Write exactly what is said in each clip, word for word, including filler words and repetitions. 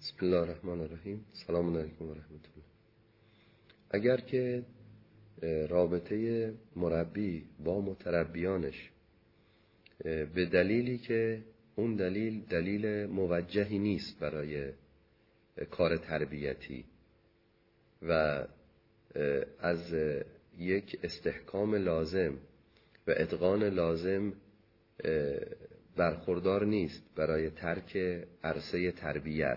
بسم الله الرحمن الرحیم. سلام علیکم و رحمت الله. اگر که رابطه مربی با متربیانش به دلیلی که اون دلیل دلیل موجهی نیست برای کار تربیتی و از یک استحکام لازم و اتقان لازم برخوردار نیست برای ترک عرصه تربیت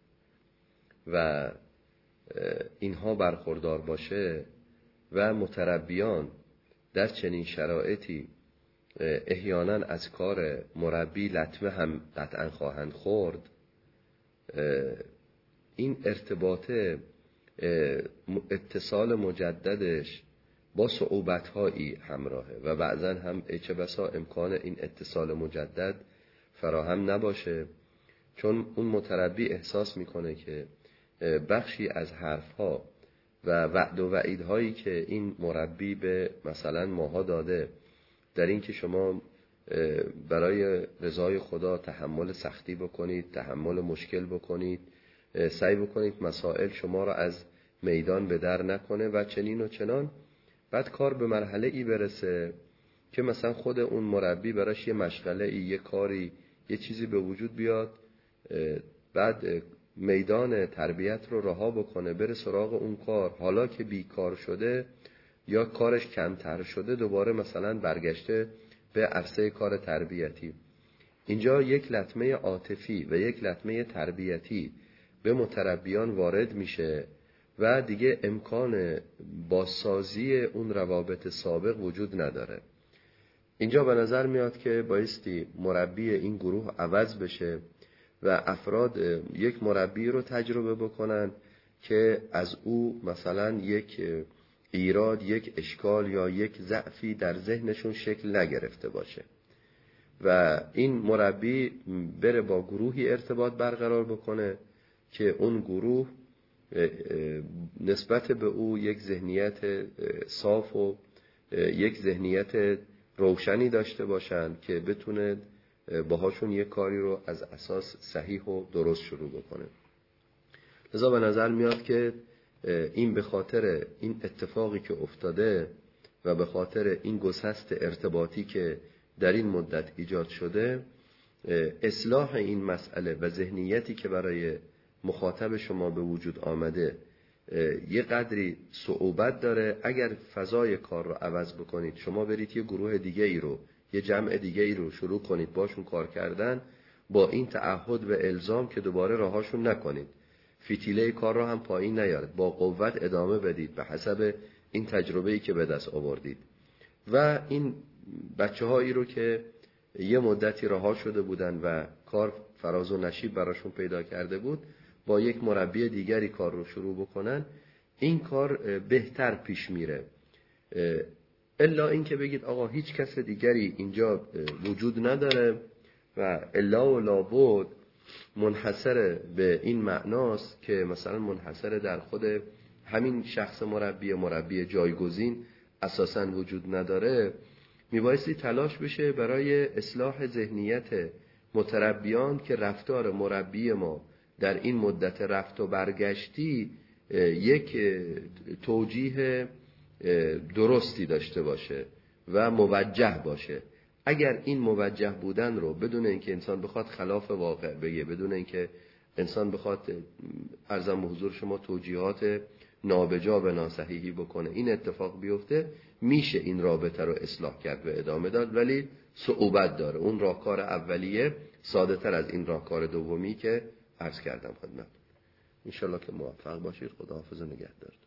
و اینها برخوردار باشه و متربیان در چنین شرایطی احیانا از کار مربی لطمه هم قطعا خواهند خورد، این ارتباط اتصال مجددش با صعوبت‌هایی همراهه و بعضا هم چه بسا امکان این اتصال مجدد فراهم نباشه، چون اون متربی احساس میکنه که بخشی از حرفها و وعد و وعیدهایی که این مربی به مثلا ماها داده در این که شما برای رضای خدا تحمل سختی بکنید، تحمل مشکل بکنید، سعی بکنید مسائل شما را از میدان به در نکنه و چنین و چنان، بعد کار به مرحله ای برسه که مثلا خود اون مربی براش یه مشغله ای، یه کاری، یه چیزی به وجود بیاد، بعد میدان تربیت رو رها بکنه بره سراغ اون کار، حالا که بیکار شده یا کارش کمتر شده دوباره مثلا برگشته به عرصه کار تربیتی. اینجا یک لطمه عاطفی و یک لطمه تربیتی به متربیان وارد میشه و دیگه امکان بازسازی اون روابط سابق وجود نداره. اینجا به نظر میاد که بایستی مربی این گروه عوض بشه و افراد یک مربی رو تجربه بکنن که از او مثلا یک ایراد، یک اشکال یا یک ضعفی در ذهنشون شکل نگرفته باشه و این مربی بره با گروهی ارتباط برقرار بکنه که اون گروه نسبت به او یک ذهنیت صاف و یک ذهنیت روشنی داشته باشن که بتونه باهاشون یک کاری رو از اساس صحیح و درست شروع بکنه. لذا به نظر میاد که این به خاطر این اتفاقی که افتاده و به خاطر این گسست ارتباطی که در این مدت ایجاد شده، اصلاح این مسئله و ذهنیتی که برای مخاطب شما به وجود آمده یه قدری صعوبت داره. اگر فضای کار رو عوض بکنید، شما برید یه گروه دیگه ای رو، یه جمع دیگه ای رو شروع کنید باشون کار کردن، با این تعهد و الزام که دوباره راهاشون نکنید، فتیله کار رو هم پایین نیارید، با قوت ادامه بدید به حسب این تجربه‌ای که به دست آوردید و این بچه هایی رو که یه مدتی رها شده بودن و کار فراز و نشیب براشون پیدا کرده بود، با یک مربی دیگری کار رو شروع بکنن، این کار بهتر پیش میره. الا این که بگید آقا هیچ کس دیگری اینجا وجود نداره و الا و لابد منحصر به این معناست که مثلا منحصر در خود همین شخص مربی مربی جایگزین اساساً وجود نداره، میبایستی تلاش بشه برای اصلاح ذهنیت متربیان که رفتار مربی ما در این مدت رفت و برگشتی یک توجیه درستی داشته باشه و موجه باشه. اگر این موجه بودن رو بدون اینکه انسان بخواد خلاف واقع بگه، بدون اینکه انسان بخواد عرضم به حضور شما توجیهات نابجا به ناصحیحی بکنه، این اتفاق بیفته، میشه این رابطه رو اصلاح کرد و ادامه داد، ولی صعوبت داره. اون راهکار اولیه ساده تر از این راهکار دومی که عرض کردم خدمت. انشالله که موفق باشید. خداحافظ و نگهدار.